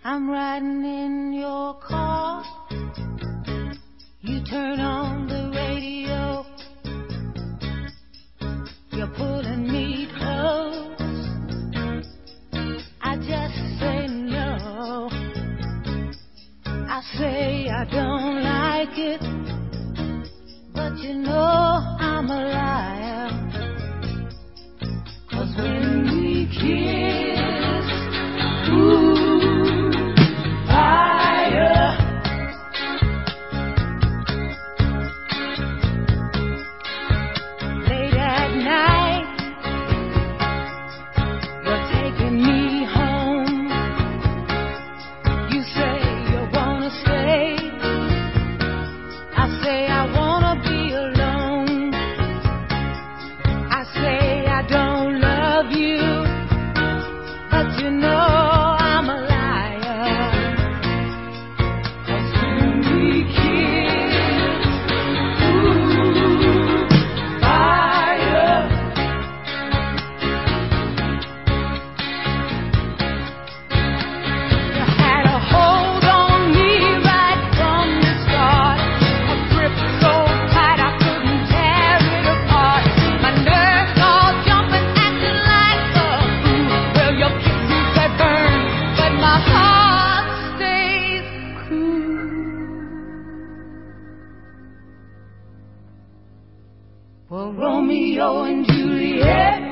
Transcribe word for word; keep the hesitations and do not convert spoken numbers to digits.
I'm riding in your car. You turn on the radio. You're pulling me close. I just say no. I say I don't like it, but you know I'm a liar. 'Cause when we kiss, ooh, fire. Late at night, you're taking me home. You say you wanna stay. I say I wanna be alone. I say I don't love you, but you know I'm a liar. 'Cause when we kiss, ooh, fire. You had a hold on me right from the start, a grip so tight I couldn't tear it apart. My nerves all jumping, acting like a fool. Well, your kisses they burn, but my heart stays cool. Well, Romeo and Juliet,